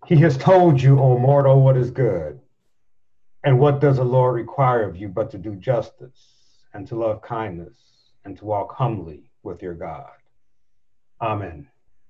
He has told you, O mortal, what is good. And what does the Lord require of you but to do justice and to love kindness and to walk humbly with your God? Amen.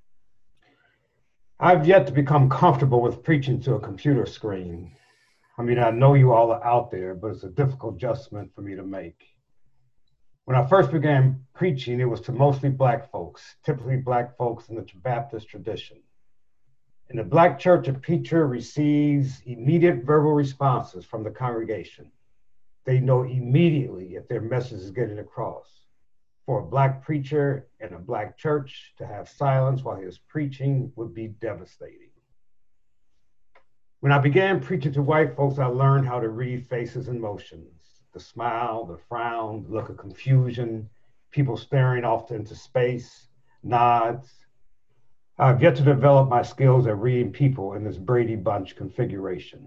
I've yet to become comfortable with preaching to a computer screen. I mean, I know you all are out there, but it's a difficult adjustment for me to make. When I first began preaching, it was to mostly Black folks, typically Black folks in the Baptist tradition. In the Black church, a preacher receives immediate verbal responses from the congregation. They know immediately if their message is getting across. For a Black preacher in a Black church to have silence while he is preaching would be devastating. When I began preaching to white folks, I learned how to read faces and motions, the smile, the frown, the look of confusion, people staring off into space, nods. I've yet to develop my skills at reading people in this Brady Bunch configuration.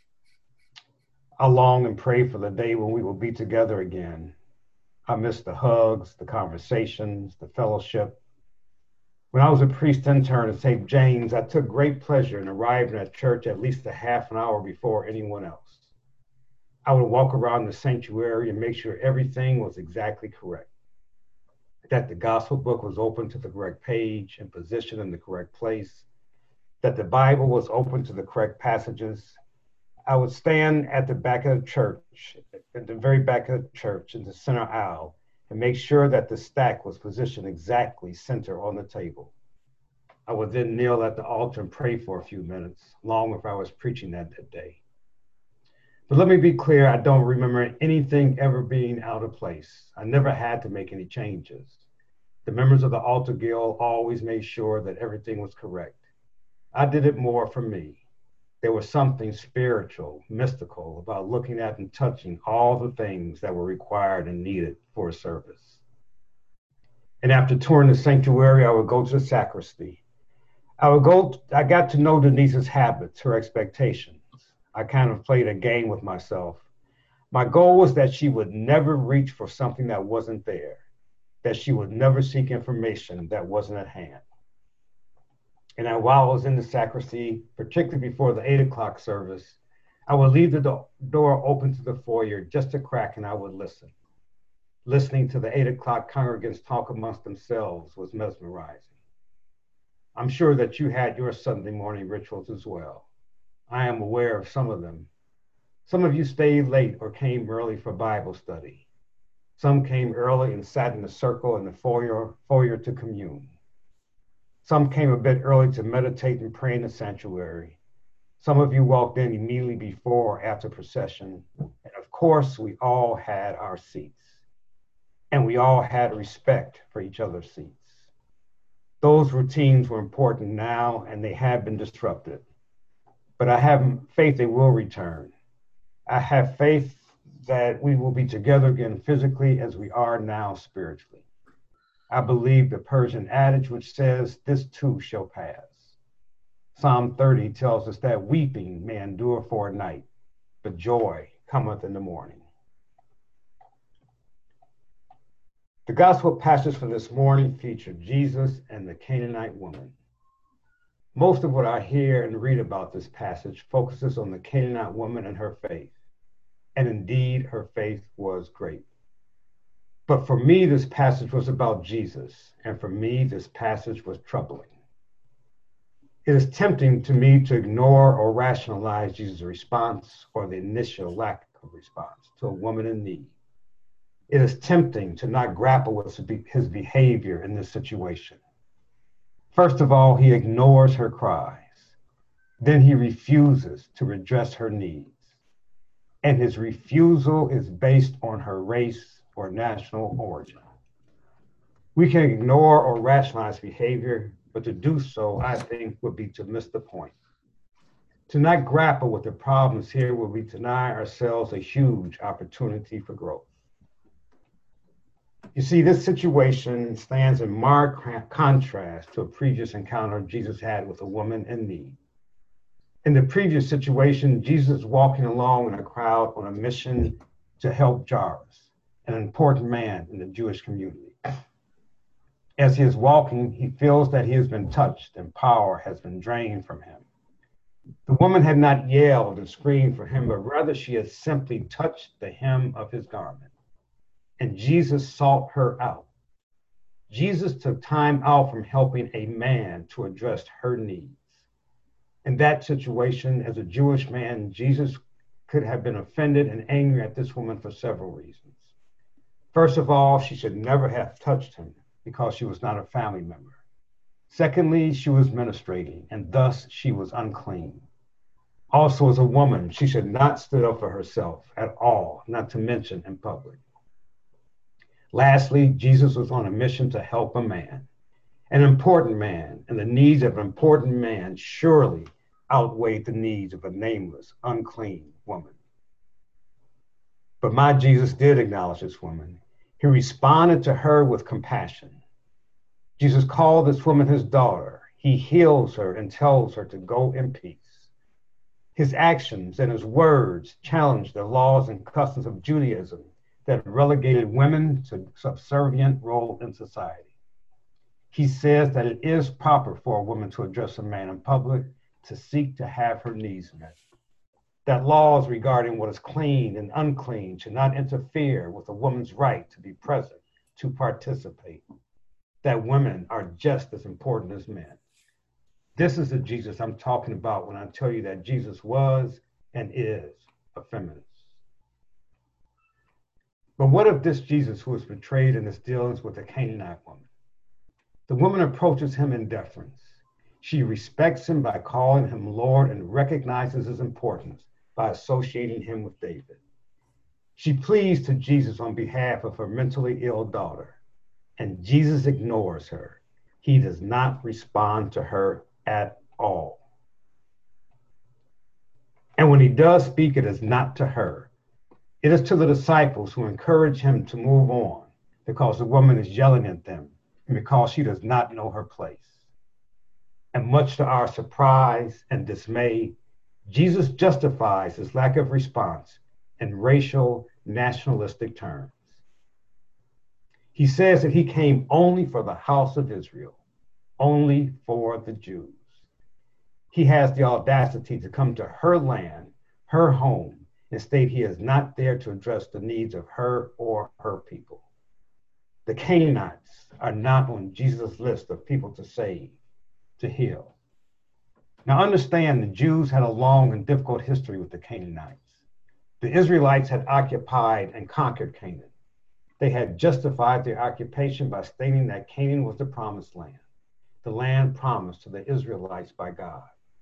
I long and pray for the day when we will be together again. I miss the hugs, the conversations, the fellowship. When I was a priest intern at St. James, I took great pleasure in arriving at church at least a half an hour before anyone else. I would walk around the sanctuary and make sure everything was exactly correct, that the gospel book was open to the correct page and positioned in the correct place, that the Bible was open to the correct passages. I would stand at the back of the church, at the very back of the church in the center aisle, and make sure that the stack was positioned exactly center on the table. I would then kneel at the altar and pray for a few minutes, long if I was preaching that day. But let me be clear, I don't remember anything ever being out of place. I never had to make any changes. The members of the altar guild always made sure that everything was correct. I did it more for me. There was something spiritual, mystical about looking at and touching all the things that were required and needed for a service. And after touring the sanctuary, I would go to the sacristy. I got to know Denise's habits, her expectations. I kind of played a game with myself. My goal was that she would never reach for something that wasn't there, that she would never seek information that wasn't at hand. And while I was in the sacristy, particularly before the 8 o'clock service, I would leave the door open to the foyer just a crack and I would listen. Listening to the 8 o'clock congregants talk amongst themselves was mesmerizing. I'm sure that you had your Sunday morning rituals as well. I am aware of some of them. Some of you stayed late or came early for Bible study. Some came early and sat in a circle in the foyer to commune. Some came a bit early to meditate and pray in the sanctuary. Some of you walked in immediately before or after procession. And of course, we all had our seats. And we all had respect for each other's seats. Those routines were important now, and they have been disrupted. But I have faith they will return. I have faith that we will be together again physically as we are now spiritually. I believe the Persian adage which says, "This too shall pass." Psalm 30 tells us that weeping may endure for a night, but joy cometh in the morning. The gospel passage for this morning featured Jesus and the Canaanite woman. Most of what I hear and read about this passage focuses on the Canaanite woman and her faith. And indeed, her faith was great. But for me, this passage was about Jesus. And for me, this passage was troubling. It is tempting to me to ignore or rationalize Jesus' response or the initial lack of response to a woman in need. It is tempting to not grapple with his behavior in this situation. First of all, he ignores her cries. Then he refuses to redress her needs. And his refusal is based on her race or national origin. We can ignore or rationalize behavior, but to do so, I think, would be to miss the point. To not grapple with the problems here will be to deny ourselves a huge opportunity for growth. You see, this situation stands in marked contrast to a previous encounter Jesus had with a woman in need. In the previous situation, Jesus is walking along in a crowd on a mission to help Jairus, an important man in the Jewish community. As he is walking, he feels that he has been touched and power has been drained from him. The woman had not yelled and screamed for him, but rather she had simply touched the hem of his garment. And Jesus sought her out. Jesus took time out from helping a man to address her needs. In that situation, as a Jewish man, Jesus could have been offended and angry at this woman for several reasons. First of all, she should never have touched him because she was not a family member. Secondly, she was menstruating, and thus she was unclean. Also, as a woman, she should not stand up for herself at all, not to mention in public. Lastly, Jesus was on a mission to help a man, an important man, and the needs of an important man surely outweighed the needs of a nameless, unclean woman. But my Jesus did acknowledge this woman. He responded to her with compassion. Jesus called this woman his daughter. He heals her and tells her to go in peace. His actions and his words challenged the laws and customs of Judaism that relegated women to a subservient role in society. He says that it is proper for a woman to address a man in public to seek to have her needs met. That laws regarding what is clean and unclean should not interfere with a woman's right to be present, to participate. That women are just as important as men. This is the Jesus I'm talking about when I tell you that Jesus was and is a feminist. But what of this Jesus who was betrayed in his dealings with the Canaanite woman? The woman approaches him in deference. She respects him by calling him Lord and recognizes his importance by associating him with David. She pleads to Jesus on behalf of her mentally ill daughter, and Jesus ignores her. He does not respond to her at all. And when he does speak, it is not to her. It is to the disciples who encourage him to move on because the woman is yelling at them and because she does not know her place. And much to our surprise and dismay, Jesus justifies his lack of response in racial, nationalistic terms. He says that he came only for the house of Israel, only for the Jews. He has the audacity to come to her land, her home, and state he is not there to address the needs of her or her people. The Canaanites are not on Jesus' list of people to save, to heal. Now understand, the Jews had a long and difficult history with the Canaanites. The Israelites had occupied and conquered Canaan. They had justified their occupation by stating that Canaan was the promised land, the land promised to the Israelites by God.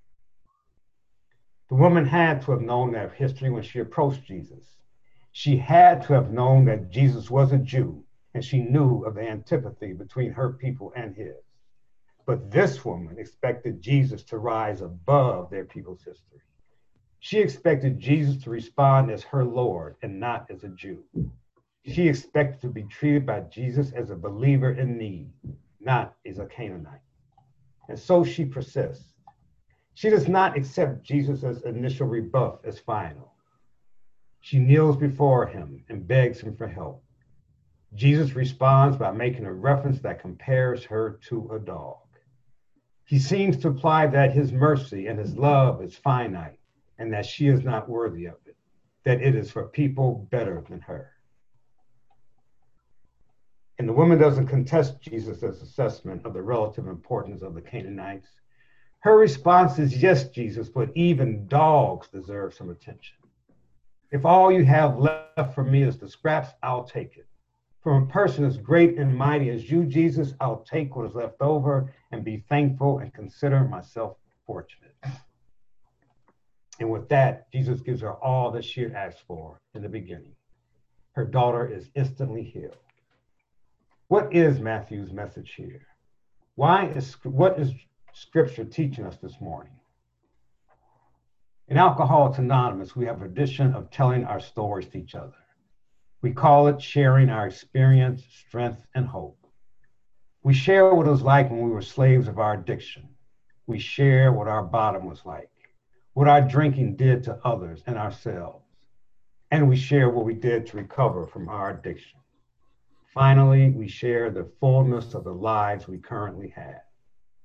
The woman had to have known that history when she approached Jesus. She had to have known that Jesus was a Jew, and she knew of the antipathy between her people and his. But this woman expected Jesus to rise above their people's history. She expected Jesus to respond as her Lord and not as a Jew. She expected to be treated by Jesus as a believer in need, not as a Canaanite. And so she persists. She does not accept Jesus' initial rebuff as final. She kneels before him and begs him for help. Jesus responds by making a reference that compares her to a dog. He seems to imply that his mercy and his love is finite and that she is not worthy of it, that it is for people better than her. And the woman doesn't contest Jesus' assessment of the relative importance of the Canaanites. Her response is, yes, Jesus, but even dogs deserve some attention. If all you have left for me is the scraps, I'll take it. From a person as great and mighty as you, Jesus, I'll take what is left over and be thankful and consider myself fortunate. And with that, Jesus gives her all that she had asked for in the beginning. Her daughter is instantly healed. What is Matthew's message here? What is Scripture teaching us this morning? In Alcoholics Anonymous, we have a tradition of telling our stories to each other. We call it sharing our experience, strength, and hope. We share what it was like when we were slaves of our addiction. We share what our bottom was like, what our drinking did to others and ourselves. And we share what we did to recover from our addiction. Finally, we share the fullness of the lives we currently have.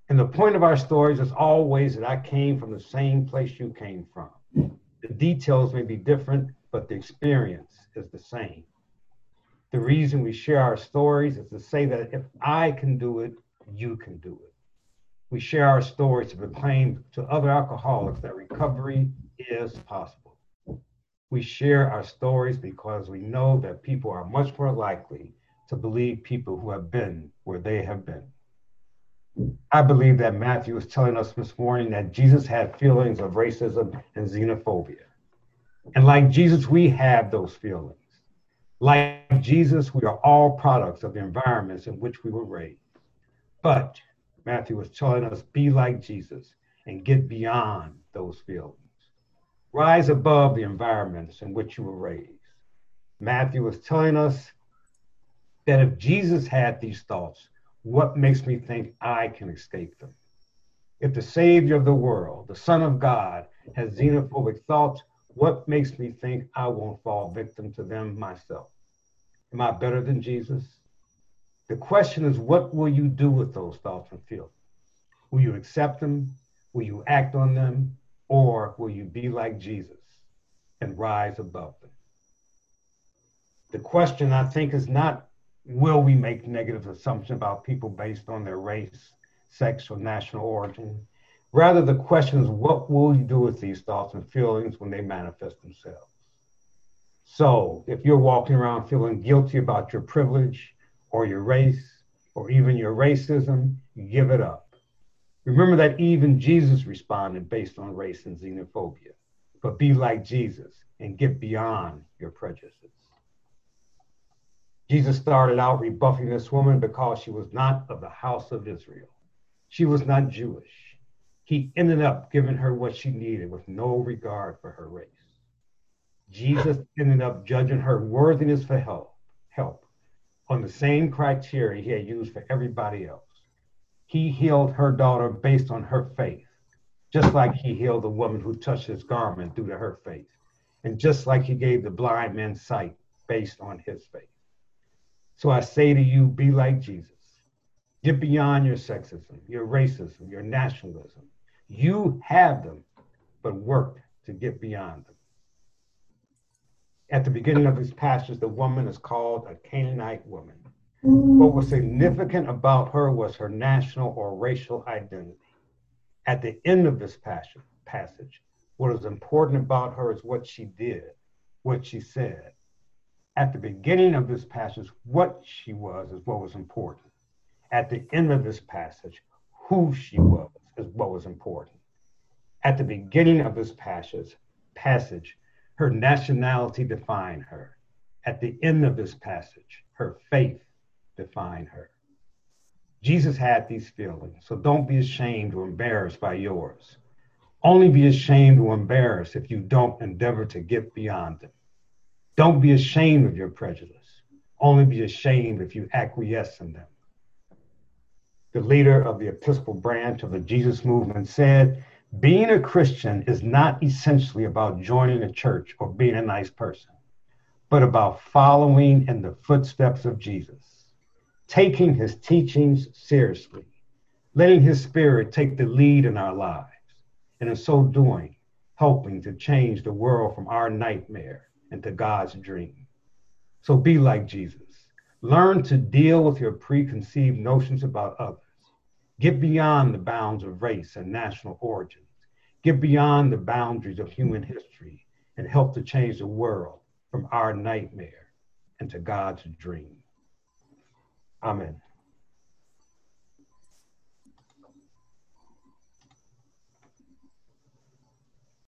And the point of our stories is always that I came from the same place you came from. The details may be different, but the experience is the same. The reason we share our stories is to say that if I can do it, you can do it. We share our stories to proclaim to other alcoholics that recovery is possible. We share our stories because we know that people are much more likely to believe people who have been where they have been. I believe that Matthew is telling us this morning that Jesus had feelings of racism and xenophobia. And like Jesus, we have those feelings. Like Jesus, we are all products of the environments in which we were raised. But Matthew was telling us, be like Jesus and get beyond those feelings. Rise above the environments in which you were raised. Matthew was telling us that if Jesus had these thoughts, what makes me think I can escape them? If the Savior of the world, the Son of God, has xenophobic thoughts, what makes me think I won't fall victim to them myself? Am I better than Jesus? The question is, what will you do with those thoughts and feelings? Will you accept them? Will you act on them? Or will you be like Jesus and rise above them? The question, I think, is not, will we make negative assumptions about people based on their race, sex, or national origin? Rather, the question is, what will you do with these thoughts and feelings when they manifest themselves? So, if you're walking around feeling guilty about your privilege or your race or even your racism, give it up. Remember that even Jesus responded based on race and xenophobia. But be like Jesus and get beyond your prejudices. Jesus started out rebuffing this woman because she was not of the house of Israel. She was not Jewish. He ended up giving her what she needed with no regard for her race. Jesus ended up judging her worthiness for help on the same criteria he had used for everybody else. He healed her daughter based on her faith, just like he healed the woman who touched his garment due to her faith, and just like he gave the blind man sight based on his faith. So I say to you, be like Jesus. Get beyond your sexism, your racism, your nationalism. You have them, but work to get beyond them. At the beginning of this passage, the woman is called a Canaanite woman. What was significant about her was her national or racial identity. At the end of this passage, what is important about her is what she did, what she said. At the beginning of this passage, what she was is what was important. At the end of this passage, who she was is what was important. At the beginning of this passage, her nationality defined her. At the end of this passage, her faith defined her. Jesus had these feelings, so don't be ashamed or embarrassed by yours. Only be ashamed or embarrassed if you don't endeavor to get beyond them. Don't be ashamed of your prejudice. Only be ashamed if you acquiesce in them. The leader of the Episcopal branch of the Jesus movement said, being a Christian is not essentially about joining a church or being a nice person, but about following in the footsteps of Jesus, taking his teachings seriously, letting his spirit take the lead in our lives, and in so doing, helping to change the world from our nightmare into God's dream. So be like Jesus. Learn to deal with your preconceived notions about others. Get beyond the bounds of race and national origins. Get beyond the boundaries of human history and help to change the world from our nightmare into God's dream. Amen.